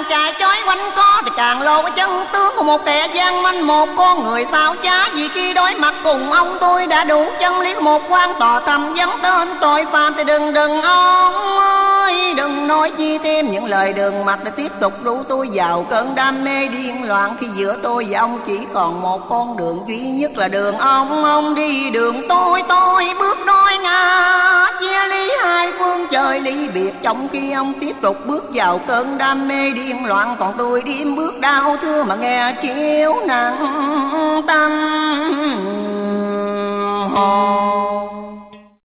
chạy chói quanh co thì càng lộ cái chân tướng của một kẻ gian manh, một con người sao chá. Vì khi đối mặt cùng ông tôi đã đủ chân lý, một quan tòa thầm vấn tên tội phạm thì đừng ông ơi, đừng nói chi thêm những lời đường mật để tiếp tục đu tôi vào cơn đam mê điên loạn. Khi giữa tôi và ông chỉ còn một con đường duy nhất là đường ông đi đường tôi bước đôi ngả, chia ly hai phương trời ly biệt. Trong khi ông tiếp tục bước vào cơn đam mê điên loạn, còn tôi đi bước đau thương mà nghe chiếu nặng tâm hồn.